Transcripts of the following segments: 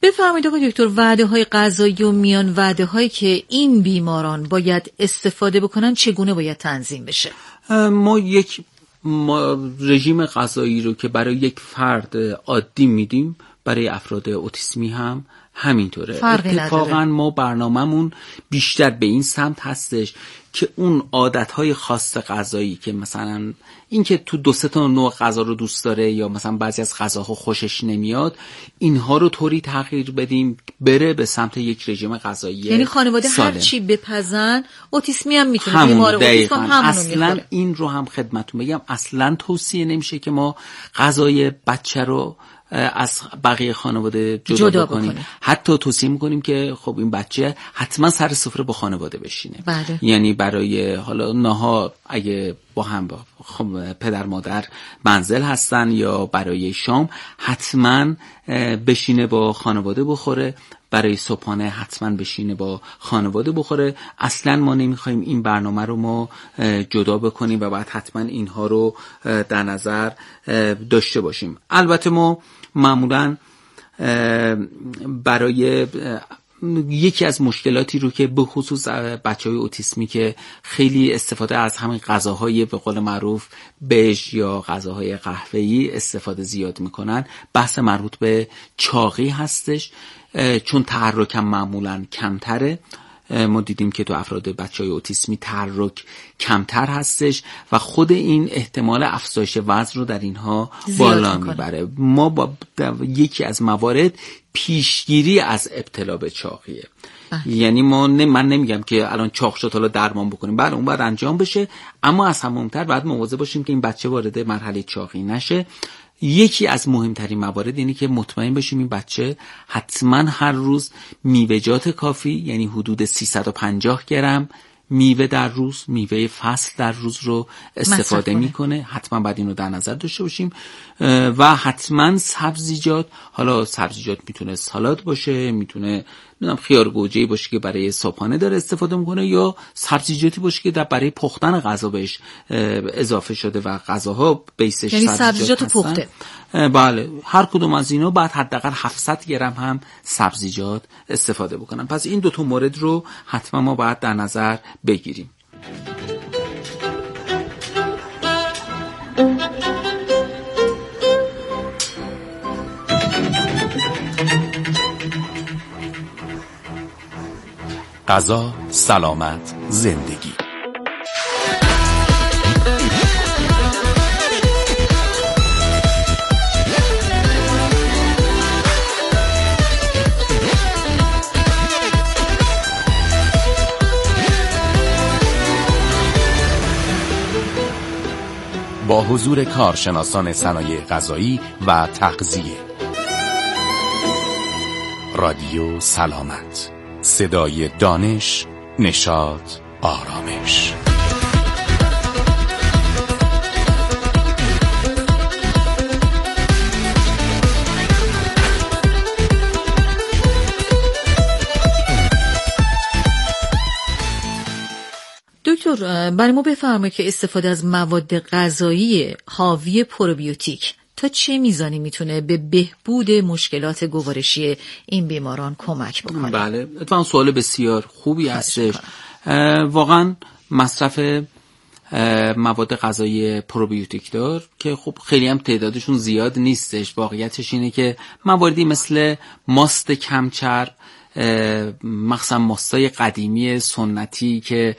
بفرمایید آقای دکتر، وعده‌های غذایی و میان وعده‌هایی که این بیماران باید استفاده بکنن چگونه باید تنظیم بشه؟ ما رژیم غذایی رو که برای یک فرد عادی میدیم برای افراد اوتیسمی هم همینطوره. اتفاقا ما برنامه‌مون بیشتر به این سمت هستش که اون عادت‌های خاص غذایی که مثلا این که تو 2-3 تا نوع غذا رو دوست داره یا مثلا بعضی از غذاها خوشش نمیاد، اینها رو طوری تغییر بدیم بره به سمت یک رژیم غذایی یعنی خانواده سالم. هر چی بپزن اوتیسمی هم میتونه، بیمار اوتیسم هم همونو اصلا میخوره. این رو هم خدمتتون بگم، اصلا توصیه نمیشه که ما غذای بچه رو از بقیه خانواده جدا بکنیم. حتی توصیه میکنیم که خب این بچه حتما سر سفره با خانواده بشینه. بله. یعنی برای حالا نهار اگه با هم خب پدر مادر منزل هستن یا برای شام حتما بشینه با خانواده بخوره، برای صبحانه حتما بشینه با خانواده بخوره. اصلا ما نمیخوایم این برنامه رو ما جدا بکنیم و بعد حتما اینها رو در نظر داشته باشیم. البته ما معمولا برای یکی از مشکلاتی رو که به خصوص بچهای اوتیسمی که خیلی استفاده از همین غذاهای به قول معروف بژ یا غذاهای قهوه‌ای استفاده زیاد میکنن، بحث مربوط به چاقی هستش. چون تحرکم معمولا کمتره، ما دیدیم که تو افراد بچهای اوتیسمی تحرک کمتر هستش و خود این احتمال افزایش وزن رو در اینها بالا میبره. ما با یکی از موارد پیشگیری از ابتلا به چاقیه. یعنی من نمیگم که الان چاق شد حالا درمان بکنیم، بله اون باید انجام بشه، اما از همه مهمتر باید مواظب باشیم که این بچه وارد مرحله چاقی نشه. یکی از مهمترین موارد اینه که مطمئن بشیم این بچه حتما هر روز میوه‌جات کافی، یعنی حدود 350 گرم میوه در روز، میوه فصل در روز رو استفاده میکنه. حتما باید اینو در نظر داشته باشیم و حتما سبزیجات، حالا سبزیجات میتونه سالاد باشه، میتونه خیار گوجه‌ای باشه که برای صبحانه داره استفاده میکنه، یا سبزیجاتی باشه که برای پختن غذا بهش اضافه شده و غذاها بیسش یعنی سبزیجات پخته. بله، هر کدوم از اینا باید حداقل 700 گرم هم سبزیجات استفاده بکنن. پس این 2 مورد رو حتما ما باید در نظر بگیریم. غذا، سلامت، زندگی. با حضور کارشناسان صنایع غذایی و تغذیه. رادیو سلامت، صدای دانش، نشاط، آرامش. دکتر، برای ما بفرمایید که استفاده از مواد غذایی حاوی پروبیوتیک تا چه میزانی میتونه به بهبود مشکلات گوارشی این بیماران کمک بکنه؟ بله، اتفاقا سوال بسیار خوبی هستش. واقعا مصرف مواد غذایی پروبیوتیک دار که خب خیلی هم تعدادشون زیاد نیستش، واقعیتش اینه که مواردی مثل ماست کمچرب، مخصوصا ماستای قدیمی سنتی که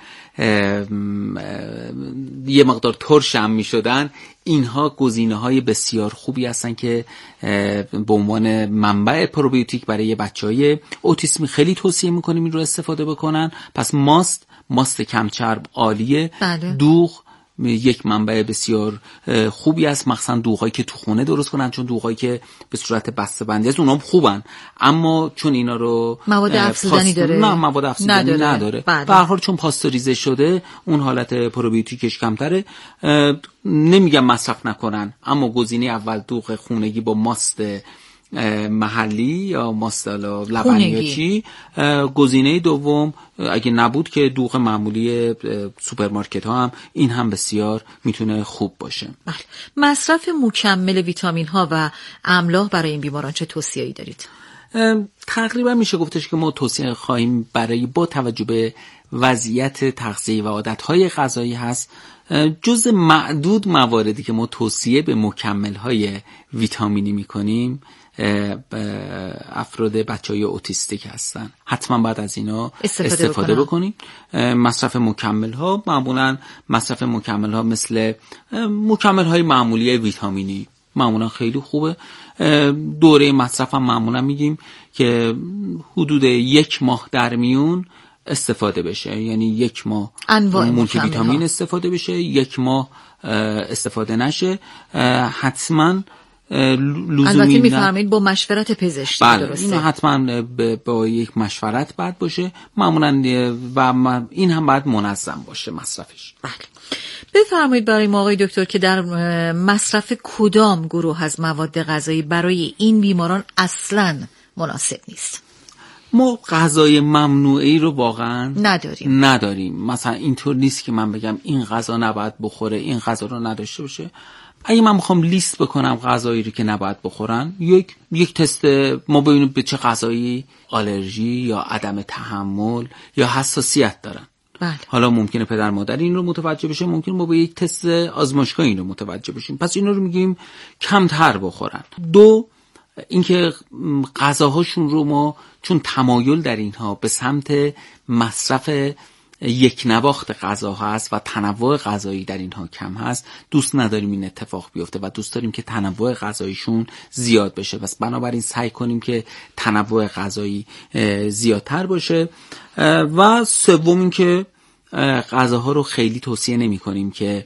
یه مقدار ترش هم می شدن، اینها گزینه‌های بسیار خوبی هستن که به عنوان منبع پروبیوتیک برای بچه‌های اوتیسمی خیلی توصیه می‌کنیم این رو استفاده بکنن. پس ماست کمچرب عالیه. بله. دوغ یک منبع بسیار خوبی است، مخصوصا دوغایی که تو خونه درست کنن، چون دوغایی که به صورت بسته‌بندی است اونام خوبن، اما چون اینا رو مواد افزودنی داره، نه مواد افزودنی نداره. بله. به هر حال چون پاستوریزه شده اون حالت پروبیوتیکش کمتره. نمیگم مصرف نکنن، اما گزینه اول دوغ خونگی با ماست محلی یا ماست لبنیاتی. گزینه دوم اگه نبود که دوغ معمولی سوپرمارکت ها هم، این هم بسیار میتونه خوب باشه. بله. مصرف مکمل ویتامین ها و املاح برای این بیماران چه توصیه‌ای دارید؟ تقریبا میشه گفتش که ما توصیه خواهیم برای با توجه به وضعیت تغذیه و عادتهای غذایی هست، جز معدود مواردی که ما توصیه به مکمل‌های ویتامینی میکنیم افراد بچهای اوتیستیک هستن، حتما باید از اینا استفاده بکنیم. مصرف مکمل‌ها، معمولا مصرف مکمل‌ها مثل مکمل‌های معمولی ویتامینی معمولا خیلی خوبه. دوره مصرف هم معمولا میگیم که حدود 1 ماه در میون استفاده بشه، یعنی 1 ماه مولتی ویتامین استفاده بشه، 1 ماه استفاده نشه. حتما البته میفرمایید با مشورت پزشکی. درسته؟ اینو حتما با یک مشورت باید باشه معمولا و این هم باید منظم باشه مصرفش. بله. بفرمایید برای ما آقای دکتر که در مصرف کدام گروه از مواد غذایی برای این بیماران اصلاً مناسب نیست؟ ما غذای ممنوعی رو واقعا نداریم. مثلا اینطور نیست که من بگم این غذا نباید بخوره، این غذا رو نداشته باشه. اگه من میخوام لیست بکنم غذایی رو که نباید بخورن، یک تست ما ببینیم به چه غذایی آلرژی یا عدم تحمل یا حساسیت دارن. بله. حالا ممکنه پدر مادر این رو متوجه بشه، ممکنه ما با یک تست آزمایشگاهی این رو متوجه بشیم، پس این رو میگیم کمتر بخورن. 2 اینکه غذاهاشون رو ما چون تمایل در اینها به سمت مصرف یک نواخت غذا هست و تنوع غذایی در اینها کم هست، دوست نداریم این اتفاق بیفته و دوست داریم که تنوع غذاییشون زیاد بشه. پس بنابراین سعی کنیم که تنوع غذایی زیادتر باشه. و 3 اینکه غذاها رو خیلی توصیه نمی کنیم که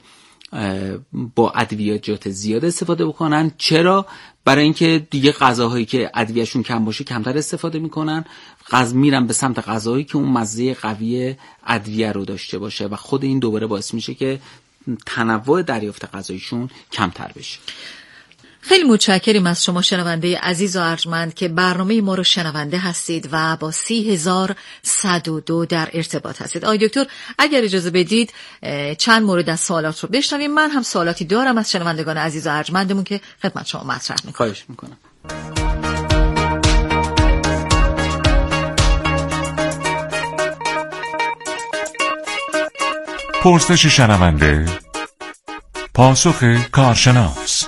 با ادویات زیاد استفاده بکنن. چرا؟ برای اینکه دیگه غذاهایی که ادویه‌شون کم باشه کمتر استفاده میکنن، میرن به سمت غذاهایی که اون مزه قوی ادویه رو داشته باشه و خود این دوباره باعث میشه که تنوع دریافت غذاییشون کمتر بشه. خیلی متشکریم از شما شنونده عزیز و ارجمند که برنامه ما رو شنونده هستید و با 30102 در ارتباط هستید. آقای دکتر اگر اجازه بدید چند مورد از سوالات رو بشنویم. من هم سوالاتی دارم از شنوندگان عزیز و ارجمندمون که خدمت شما مطرح میکنم. خواهش میکنم. پرسش شنونده، پاسخ کارشناس.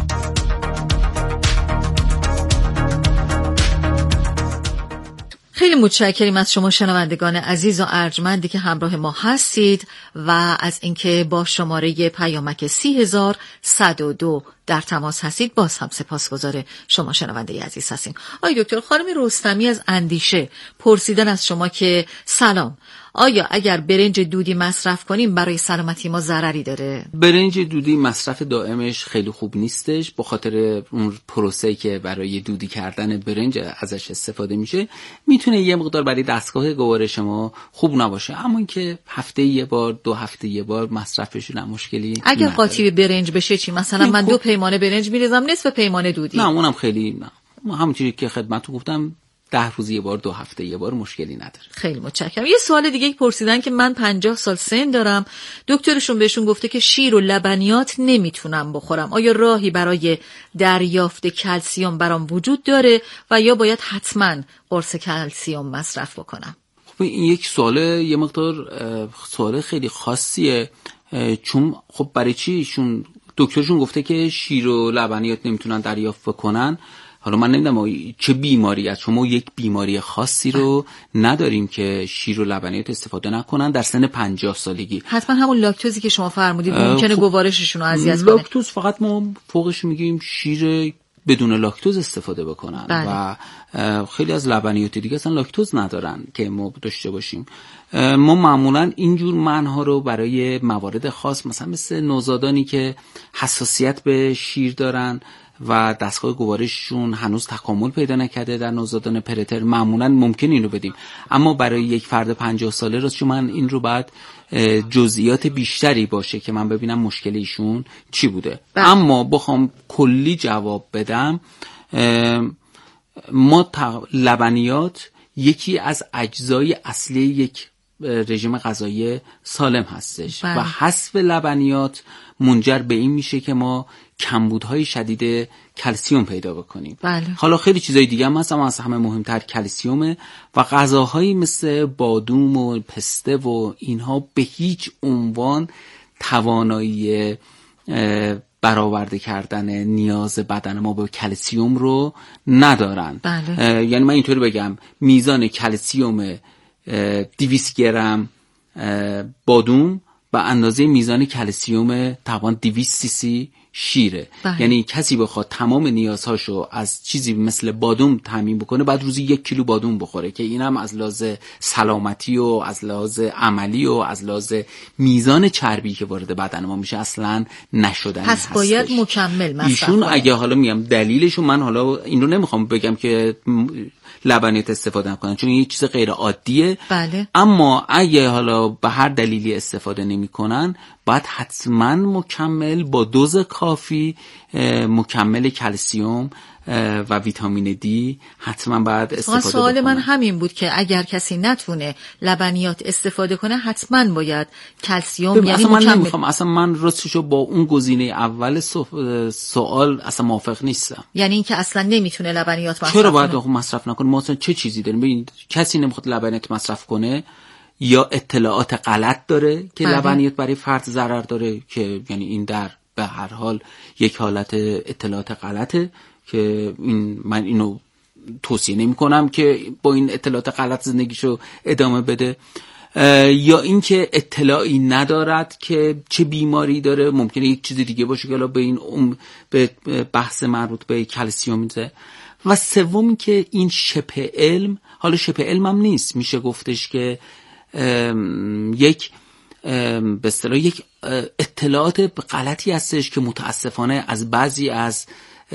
خیلی متشکریم از شما شنوندگان عزیز و ارجمندی که همراه ما هستید و از اینکه با شماره پیامک 30102 در تماس هستید. باز هم سپاسگزار شما شنونده عزیز هستیم. آقای دکتر، خانم رستمی از اندیشه پرسیدن از شما که سلام، آیا اگر برنج دودی مصرف کنیم برای سلامتی ما ضرری داره؟ برنج دودی مصرف دائمش خیلی خوب نیستش، به خاطر اون پروسه‌ای که برای دودی کردن برنج ازش استفاده میشه. میتونه یه مقدار برای دستگاه گوارش ما خوب نباشه، اما اینکه هفته یه بار 2 هفته یه بار مصرفش نه مشکلی اگر نداره. قاطی برنج بشه چی؟ مثلا من 2 پیمانه برنج میریزم، نصف پیمانه دودی. نه اونم خیلی نه، همونجوری که خدمتتون گفتم 10 روز یه بار 2 هفته یه بار مشکلی نداره. خیلی متشکرم. یه سوال دیگه پرسیدن که من 50 سال سن دارم، دکترشون بهشون گفته که شیر و لبنیات نمیتونم بخورم، آیا راهی برای دریافت کلسیم برام وجود داره و یا باید حتما قرص کلسیم مصرف بکنم؟ خب این یک سوال یه مقدار سوال خیلی خاصیه، چون خب برای چی دکترشون گفته که شیر و لبنیات نمیتونن دریافت بکنن. حالا من نمیدونم چه بیماری است، شما یک بیماری خاصی رو نداریم که شیر و لبنیات استفاده نکنن در سن 50 سالگی. حتما همون لاکتوزی که شما فرمودید ممکنه گوارششون رو اذیت کنه. لاکتوز فقط ما فوقش میگیم شیر بدون لاکتوز استفاده بکنن. بله. و خیلی از لبنیات دیگه اصلا لاکتوز ندارن که ما داشته باشیم. ما معمولا اینجور منها رو برای موارد خاص، مثل نوزادانی که حساسیت به شیر دارن و دستگاه گوارششون هنوز تکامل پیدا نکرده در نوزادان پرتر، معمولا ممکن این رو بدیم. اما برای یک فرد 50 ساله راست من این رو بعد جزئیات بیشتری باشه که من ببینم مشکل ایشون چی بوده. اما بخوام کلی جواب بدم، ما لبنیات یکی از اجزای اصلی یک رژیم غذایی سالم هستش و حذف لبنیات منجر به این میشه که ما کمبودهای شدید کلسیم پیدا بکنیم. بله. حالا خیلی چیزای دیگه هم هست اما از همه مهمتر کلسیومه و غذاهایی مثل بادوم و پسته و اینها به هیچ عنوان توانایی برآورده کردن نیاز بدن ما به کلسیوم رو ندارن. بله. یعنی من اینطوری بگم میزان کلسیوم 200 گرم بادوم به اندازه میزان کلسیوم تقریباً 200 سی سی شیره. بله. یعنی کسی بخواد تمام نیازهاشو از چیزی مثل بادوم تامین بکنه بعد روزی 1 کیلو بادوم بخوره که اینم از لحاظ سلامتی و از لحاظ عملی و از لحاظ میزان چربی که وارد بدن ما میشه اصلا نشدنی هستش. پس باید مکمل مصرف ایشون کنه. اگه حالا میگم دلیلشو من حالا این رو نمیخوام بگم که لبنیات استفاده نکنن چون این یه چیز غیر عادیه. بله. اما اگه حالا به هر دلیلی استفاده نمیکنن باید حتما مکمل با دوز کافی مکمل کلسیوم و ویتامین دی حتما باید استفاده بکنن. سوال من همین بود که اگر کسی نتونه لبنیات استفاده کنه حتما باید کلسیوم یعنی اصلا من مکمل. نمیخوام، اصلا من راستشو با اون گزینه اول سوال اصلا موافق نیستم. یعنی اینکه اصلا نمیتونه لبنیات مصرف چرا باید کنه؟ مصرف نکنه؟ ما اصلا چه چیزی داریم؟ ببین کسی نمیخواد لبنیات مصرف کنه یا اطلاعات غلط داره که بله. لبنیات برای فرد ضرر داره که یعنی این در به هر حال یک حالت اطلاعات غلطه که من اینو توصیه نمی کنم که با این اطلاعات غلط زندگیشو ادامه بده، یا اینکه اطلاعی ندارد که چه بیماری داره، ممکنه یک چیز دیگه باشه که حالا به این به بحث مربوط به کلسیوم میده. و سوم که این شبه علم، حالا شبه علم هم نیست، میشه گفتش که یک به اصطلاح یک اطلاعات غلطی هستش که متاسفانه از بعضی از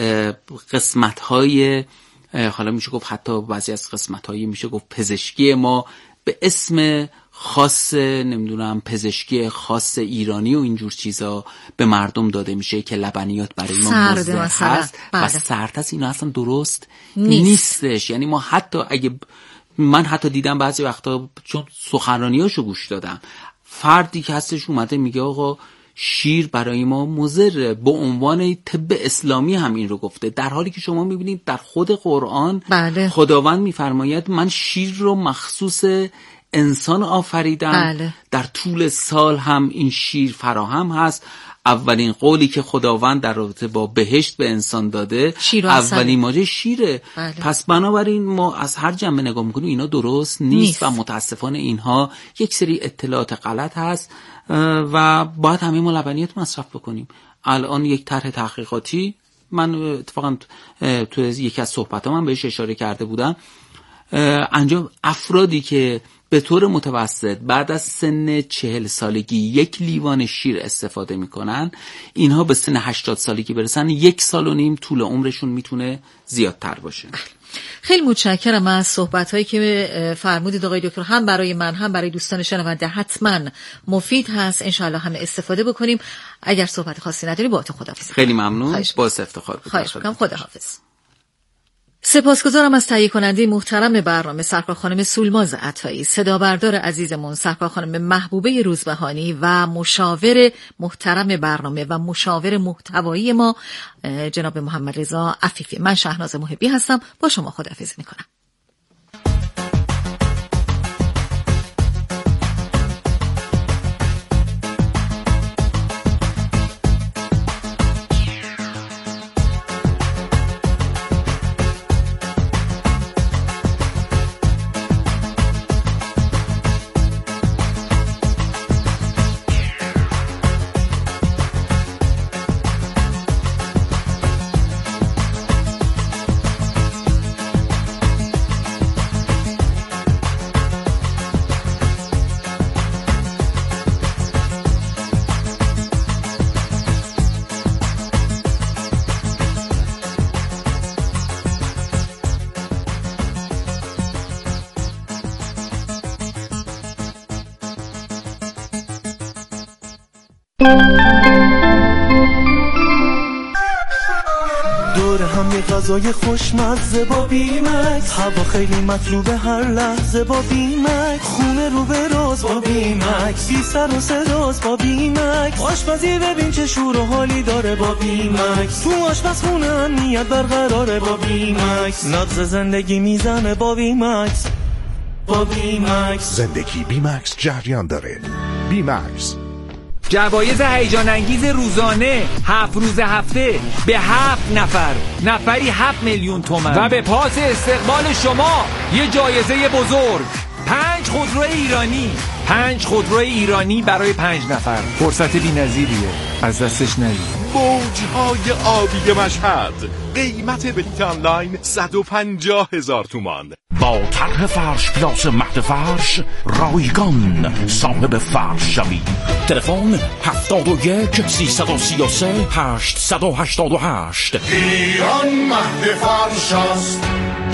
قسمت‌های، حالا میشه گفت حتی بعضی از قسمت‌های میشه گفت پزشکی ما به اسم خاص نمیدونم پزشکی خاص ایرانی و اینجور چیزا به مردم داده میشه که لبنیات برای ما مضر هست و سرد هست. اینا اصلا درست نیستش. یعنی ما حتی اگه من حتی دیدم بعضی وقتا چون سخنرانیاشو گوش دادم فردی که هستش اومده میگه آقا شیر برای ما مضره، به عنوان طب اسلامی هم این رو گفته، در حالی که شما میبینید در خود قرآن بله. خداوند میفرماید من شیر رو مخصوص انسان آفریدم. بله. در طول سال هم این شیر فراهم هست. اولین قولی که خداوند در رابطه با بهشت به انسان داده اولین ماجرا شیره. بله. پس بنابراین ما از هر جنبه نگاه میکنیم اینا درست نیست و متاسفانه اینها یک سری اطلاعات غلط هست و باید همه ما لبنیات مصرف بکنیم. الان یک طرح تحقیقاتی من اتفاقا تو یکی از صحبتام من بهش اشاره کرده بودم، انجام افرادی که به طور متوسط بعد از سن 40 سالگی 1 لیوان شیر استفاده میکنن، اینها به سن 80 سالگی برسن 1.5 سال طول عمرشون میتونه زیادتر باشه. خیلی متشکرم از صحبت‌هایی که فرمودید آقای دکتر، هم برای من هم برای دوستان شنونده حتما مفید هست، انشاءالله همه استفاده بکنیم. اگر صحبت خاصی نداری با تو خداحافظی. خیلی ممنون، باعث افتخار بود. خواهش می‌کنم. خداحافظ. سپاسگزارم از تهیه کننده محترم برنامه سرکار خانم سولماز عطایی، صدا بردار عزیزمون سرکار خانم محبوبه روزبهانی و مشاور محترم برنامه و مشاور محتوایی ما جناب محمد رضا عفیفی. من شهناز محبی هستم، با شما خداحافظی میکنم. هم یه غذای خوشمزه با بیمکس، هوا خیلی مطلوبه هر لحظه با بیمکس، خونه رو به راز با بیمکس، بی سر و صداست با بیمکس، آشپزی ببین چه شور و حالی داره با بیمکس، تو آشپزخونه امنیت برقراره با بیمکس، نبض زندگی میزنه با بیمکس. با بیمکس زندگی بیمکس جریان داره. بیمکس جوایز هیجان انگیز روزانه 7 روز هفته به 7 نفر، نفری 7 میلیون تومان و به پاس استقبال شما یه جایزه بزرگ، 5 خودرو ایرانی، 5 خودرو ایرانی برای 5 نفر. فرصت بی‌نظیریه، از دستش ندید. موجهای آبی مشهد، قیمت بلیت آنلاین 150,000 تومان. با طرح فرش پلاس مهد فرش رایگان صاحب فرش شوید. تلفن 71 333 888. ایران مهد فرش است.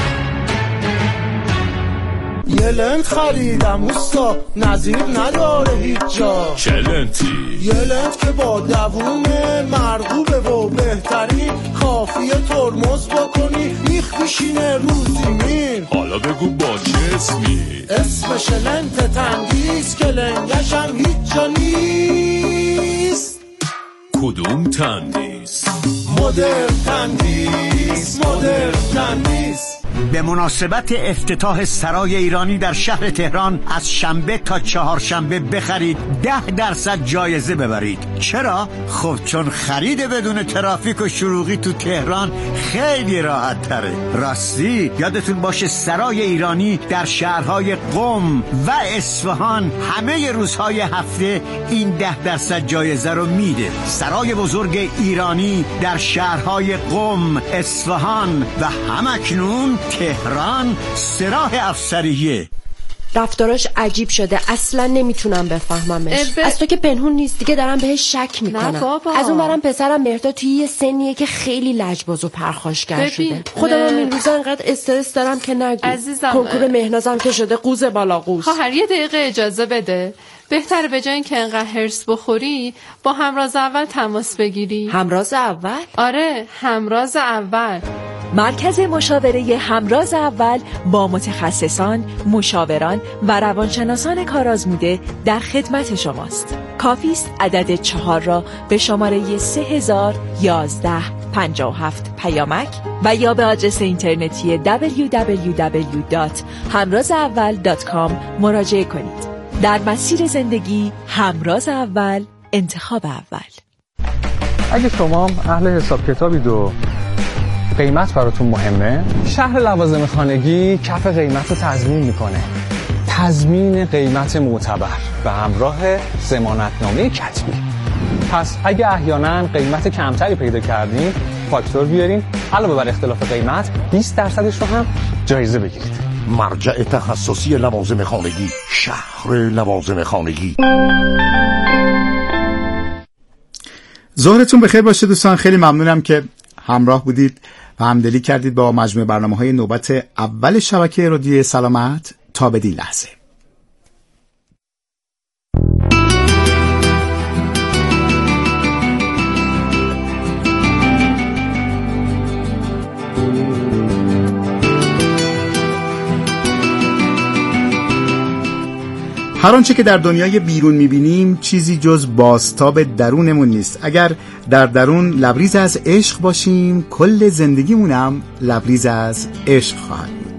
یه لنت خریدم اوستا، نظیر نداره هیچ جا. چه لنتی؟ یه لنت که با دوومه، مرغوبه و بهترین، کافیه ترمز بکنی میخ میشینه رو زمین. حالا بگو با چه اسمی؟ اسمش لنت تندیس که لنگش هم هیچ جا نیست. کدوم تندیس؟ مدرن تندیس، مدرن تندیس. به مناسبت افتتاح سرای ایرانی در شهر تهران از شنبه تا چهارشنبه بخرید 10% جایزه ببرید. چرا؟ خب چون خرید بدون ترافیک و شلوغی تو تهران خیلی راحت تره. راستی یادتون باشه سرای ایرانی در شهرهای قم و اصفهان همه روزهای هفته این 10% جایزه رو میده. سرای بزرگ ایرانی در شهرهای قم، اصفهان و همکنون تهران سراح افسریه. رفتاراش عجیب شده، اصلا نمیتونم بفهممش. از تو که پنهون نیست دیگه، دارم بهش شک میکنم. از اون برم پسرم مهرداد توی یه سنیه که خیلی لجباز و پرخاشگر شده. خودم این روزا انقدر استرس دارم که نگو. عزیزم کنکور مهنازم که شده قوز بالا قوز. خواهر یه دقیقه اجازه بده. بهتره به جای اینکه انقدر هرس بخوری با همراز اول تماس بگیری. همراز اول؟ آره، همراز اول. مرکز مشاوره همراز اول با متخصصان، مشاوران و روانشناسان کارآزموده در خدمت شماست. کافی است عدد 4 را به شماره 301157 پیامک و یا به آدرس اینترنتی www.hamrazaval.com مراجعه کنید. در مسیر زندگی همراز اول، انتخاب اول. اگه شما اهل حساب کتابید و قیمت براتون مهمه، شهر لوازم خانگی کف قیمت رو تضمین میکنه. تضمین قیمت معتبر به همراه ضمانتنامه کتبی. پس اگه احیانا قیمت کمتری پیدا کردین، فاکتور بیارین، علاوه بر اختلاف قیمت 20% رو هم جایزه بگیرید. مرجع تخصصی لوازم خانگی، شهر لوازم خانگی. ظهرتون بخیر باشه دوستان. خیلی ممنونم که همراه بودید و همدلی کردید با مجموعه برنامه‌های نوبت اول شبکه رادیو سلامت تا بدین لحظه. هر آنچه که در دنیای بیرون می‌بینیم چیزی جز بازتاب درونمون نیست. اگر در درون لبریز از عشق باشیم، کل زندگیمونم لبریز از عشق خواهد بود.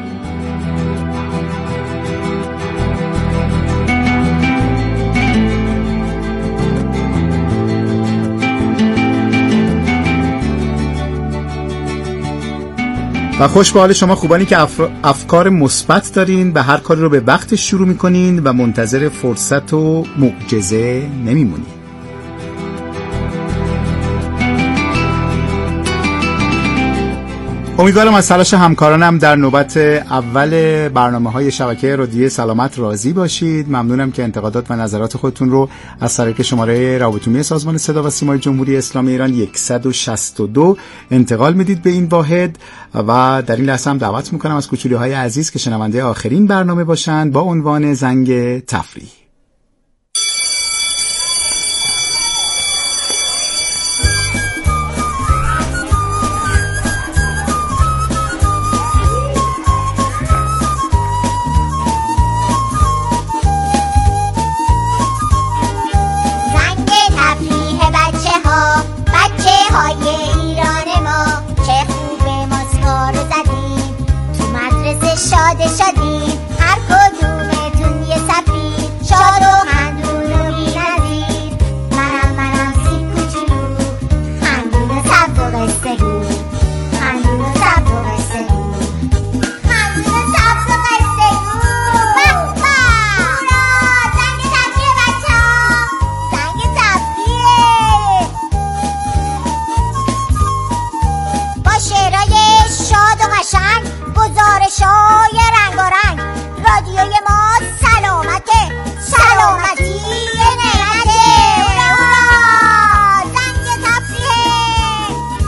و خوش به حال شما خوبانی که افکار مثبت دارین، به هر کاری رو به وقتش شروع میکنین و منتظر فرصت و معجزه نمیمونین. امیدوارم از تلاش همکارانم در نوبت اول برنامه‌های شبکه رادیو سلامت راضی باشید. ممنونم که انتقادات و نظرات خودتون رو از طریق شماره رابطه‌عمومی سازمان صدا و سیمای جمهوری اسلامی ایران 162 انتقال میدید به این واحد و در این لحظه هم دعوت میکنم از کوچولی‌های عزیز که شنونده آخرین برنامه باشند با عنوان زنگ تفریح. شدیم هر کدومتون یه سفیر، شاد و خندون و بی‌نظیر. منم سیب کوچولو، خندون و سبز و قصه گو، خندون و سبز و قصه گو، خندون و سبز و قصه گو. بابا هورا، زنگ تفریح بچه ها، زنگ تفریح با شعرهای شاد و قشنگ، گزارش‌های رنگارنگ. رادیوی ما سلامته، سلامتی نعمته. هورا، زنگ تفریح.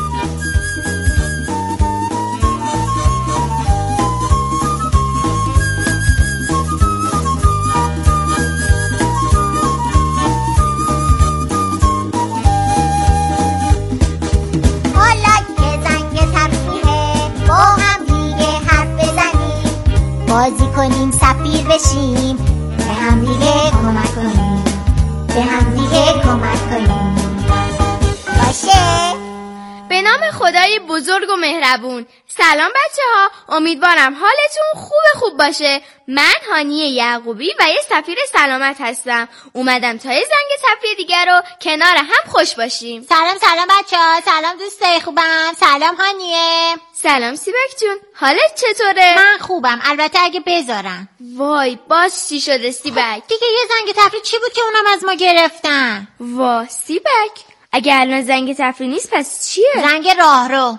حالا که زنگ تفریحه، با هم دیگه حرف بزنیم، بازی کنیم، سفیر بشیم، به هم دیگه کمک کنیم، به هم دیگه کمک کنیم. باشه؟ به نام خدای بزرگ و مهربون. سلام بچه ها، امیدوارم حالتون خوب باشه. من هانیه یعقوبی و یه سفیر سلامت هستم. اومدم تا یه زنگ تفریح دیگر رو کنار هم خوش باشیم. سلام بچه ها، سلام دوستای خوبم، سلام هانیه. سلام سیبک جون، حالت چطوره؟ من خوبم، البته اگه بذارن. وای باز چی شده سیبک؟ دیگه یه زنگ تفریح چی بود که اونم از ما گرفتن؟ وا سیبک، اگه الان زنگ تفریح نیست پس چیه؟ زنگ راهرو.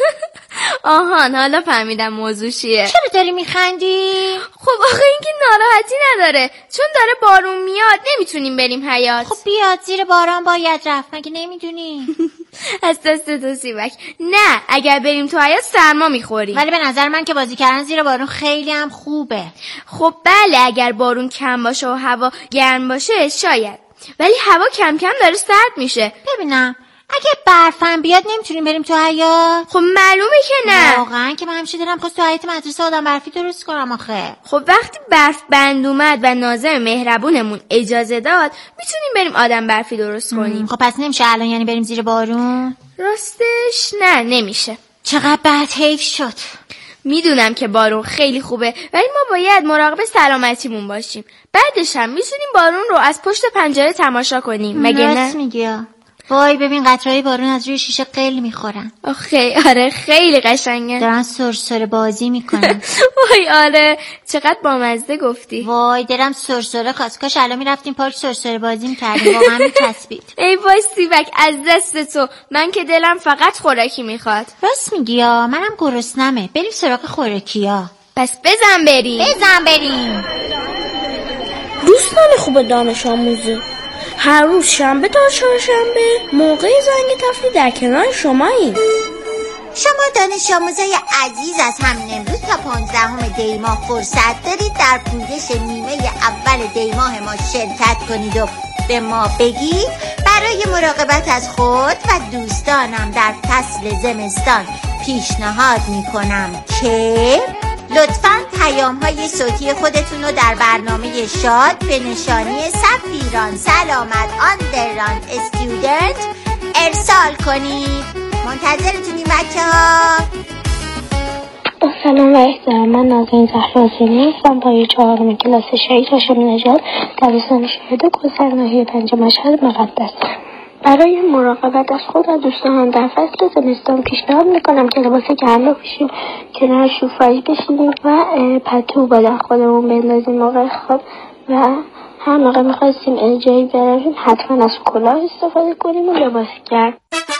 آهان، حالا فهمیدم موضوع چیه. چرا داری میخندی؟ خب آخه این که ناراحتی نداره، چون داره بارون میاد نمیتونیم بریم حیاط. خب بیاد، زیر باران باید رفت، مگه نمیدونی؟ از دست تو سیبک. نه، اگر بریم تو حیاط سرما میخوریم. ولی به نظر من که بازی کردن زیر بارون خیلی هم خوبه. خب بله، اگر بارون کم باشه و هوا گرم باشه شاید، ولی هوا کم کم داره سرد میشه. ببینم اگه برفم بیاد نمیتونیم بریم تو حیاط؟ خب معلومه که نه. واقعا که من همیشه دلم خواست تو حیاط مدرسه آدم برفی درست کنم آخه. خب وقتی برف بند اومد و ناظم مهربونمون اجازه داد میتونیم بریم آدم برفی درست کنیم. خب پس نمیشه الان یعنی بریم زیر بارون؟ راستش نه، نمیشه. چقدر بد، حیف شد. میدونم که بارون خیلی خوبه، ولی ما باید مراقب سلامتیمون باشیم. بعدش هم میتونیم بارون رو از پشت پنجره تماشا کنیم، مگه نه؟ راست میگی. وای ببین قطره‌های بارون از روی شیشه قل میخورن. آره خیلی قشنگه. دارن سرسره بازی میکنن. وای آره، چقدر بامزه گفتی. وای دلم سرسره خواست، کاش الان میرفتیم پارک سرسره بازی میکردیم، واقعا میچسبید. ای وای سیبک، از دست تو، من که دلم فقط خوراکی میخواد. راست میگی، منم گرسنمه، بریم سراغ خوراکیا. پس بزن بریم. دوستان خوب دانش آموزی، هر روز شنبه تا چهارشنبه موقع زنگ تفریح در کنار شماییم. شما دانش آموزای عزیز از همین امروز تا 15 دی ماه فرصت دارید در پویش نیمه اول دی ماه ما شرکت کنید و به ما بگید برای مراقبت از خود و دوستانم در فصل زمستان پیشنهاد میکنم که لطفاً پیام‌های صوتی خودتون رو در برنامه شاد به نشانی سفیران سلامت آندرلاند استودنت ارسال کنید. منتظرتونیم بچه‌ها. سلام و احترام، من نازنین زهرا حسینی هستم، پایه 4 کلاس شهید هاشمی نژاد دبستان شهید گذرناحیه 5 مشهد مقدس. برای مراقبت از خود و دوستان در فصل زمستان پیشنهاد میکنم که لباس گرم بپوشیم، کنار شوفاژ بشینیم و پتو بالا خودمون بندازیم موقع خواب و هر موقع میخواستیم جایی برویم حتما از کلاه استفاده کنیم و لباس گرم.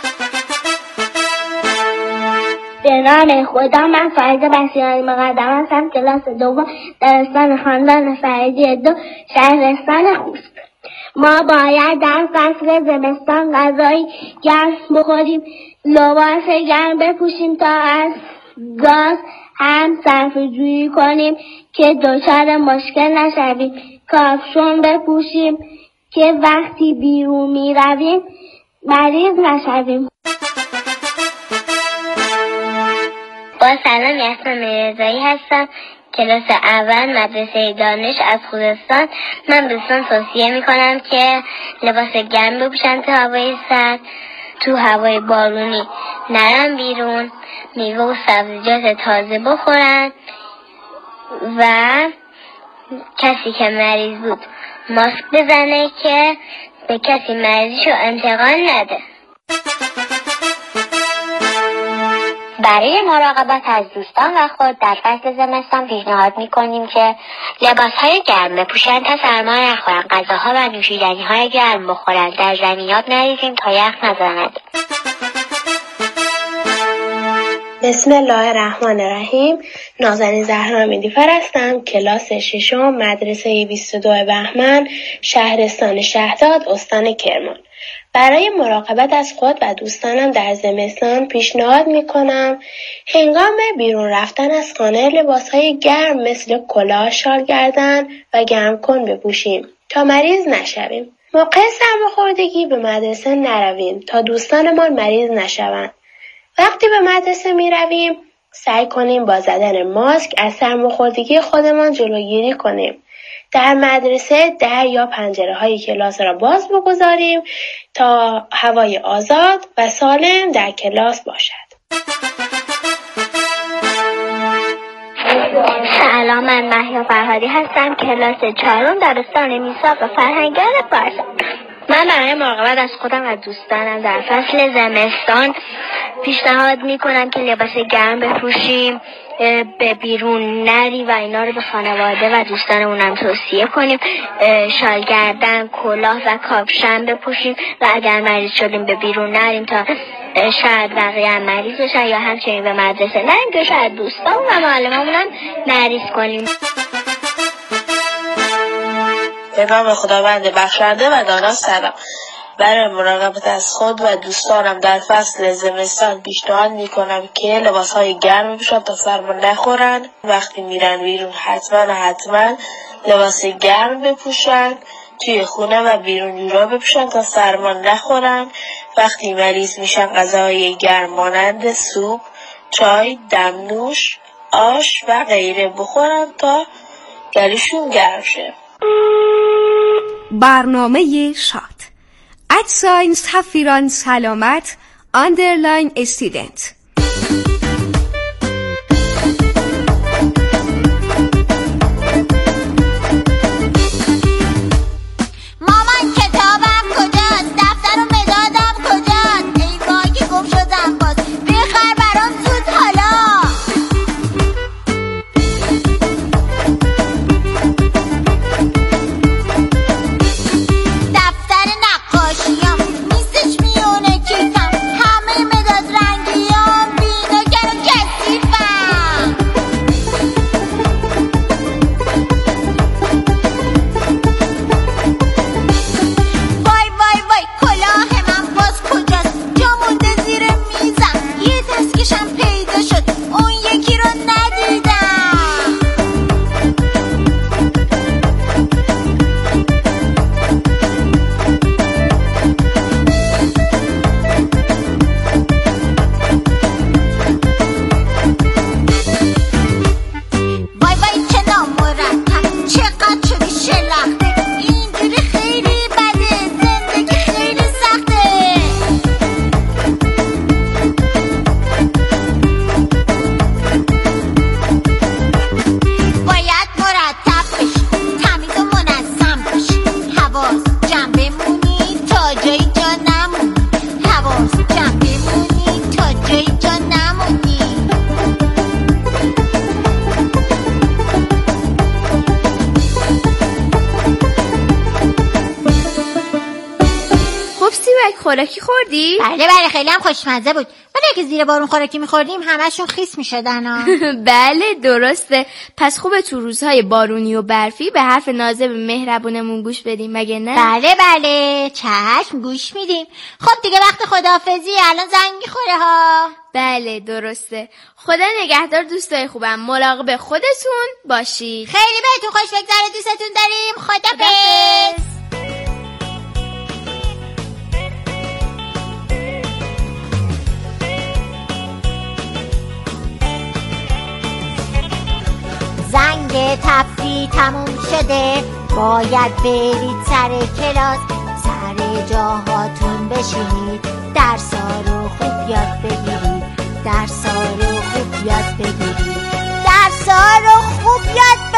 به نام خدا، من فریده بسیاری مقدم هستم، کلاس دوم دبستان خاندان فریدی 2 شهرستان خوست. ما باید در فصل زمستان غذای گرم بخوریم، لباس گرم بپوشیم تا از گاز هم صرفه‌جویی کنیم که دچار مشکل نشویم، کاپشن بپوشیم که وقتی بیرون می رویم مریض نشویم. با سلام، یاسمین رضایی هستم، کلاس اول مدرسه دانش از خوزستان. من دوستان توصیه میکنم که لباس گرم بپوشن تا هوای سرد، تو هوای بارونی نرن بیرون، میوه و سبزیجات تازه بخورن و کسی که مریض بود ماسک بزنه که به کسی مریضیشو انتقال نده. برای مراقبت از دوستان و خود در فصل زمستان پیشنهاد می‌کنیم که لباس‌های گرم بپوشند تا سرما نخورند، غذاها و نوشیدنی‌های گرم بخورند، در زمینات نریزیم تا یخ نزند. بسم الله الرحمن الرحیم. نازنین زهرا امیدیفر هستم، کلاس ششم، مدرسه 22 بهمن، شهرستان شهداد، استان کرمان. برای مراقبت از خود و دوستانم در زمستان پیشنهاد میکنم هنگام بیرون رفتن از خانه لباسهای گرم مثل کلاه، شال گردن و گرمکن بپوشیم تا مریض نشویم. موقع سرماخوردگی به مدرسه نرویم تا دوستانمان مریض نشوند. وقتی به مدرسه می رویم سعی کنیم با زدن ماسک از سرماخوردگی خودمان جلوگیری کنیم. در مدرسه در یا پنجره های کلاس را باز بگذاریم تا هوای آزاد و سالم در کلاس باشد. سلام، من مهیا فرهادی هستم، کلاس 4 دبستان میثاق فرهنگر فارس. من برای مراقبت از خودم و دوستانم در فصل زمستان پیشنهاد میکنم که لباس گرم بپوشیم، به بیرون نریم و اینا رو به خانواده و دوستانمون توصیه کنیم. شال گردن، کلاه و کاپشن بپوشیم و اگر مریض شدیم به بیرون نریم تا شاید بقیه هم مریض بشن یا همچنین به مدرسه نریم که شاید دوستان و معلممون هم مریض کنیم. به نام خداوند بخشنده و دانا سلام. برای مراقبت از خود و دوستانم در فصل زمستان پیشنهاد میکنم که لباسهای گرم بپوشن تا سرما نخورن. وقتی میرن بیرون حتما لباس گرم بپوشن، توی خونه و بیرون جورا بپوشن تا سرما نخورن. وقتی مریض میشن غذاهای گرم مانند سوپ، چای، دمنوش، آش و غیره بخورن تا گلوشون گرم شه. برنامه شاد @ سفیران سلامت _ استودنت. مامان کتابم کجاست؟ دفتر و مدادم کجاست؟ ای وای که گم شدم باز، بخر برام زود حالا. خوراکی خوردی؟ بله خیلی هم خوشمزه بود. ولی اگه زیر بارون خوراکی می‌خوردیم همشون خیس می‌شدن. بله درسته. پس خوبه تو روزهای بارونی و برفی به حرف نازب مهربونمون گوش بدیم، مگه نه؟ بله چشم گوش میدیم. خب دیگه وقت خداحافظی، الان زنگ می‌خوره ها. بله درسته. خدا نگهدار دوستای خوبم، مراقب خودتون باشید. خیلی بهتون خوش بگذره، دوستتون داریم. خداحافظ. زنگ تفریح تموم شده، باید برید سر کلاس، سر جاهاتون بشینید، درسا رو خوب یاد بگیرید، درسا رو خوب یاد بگیرید، درسا قصه ها رو خوب یاد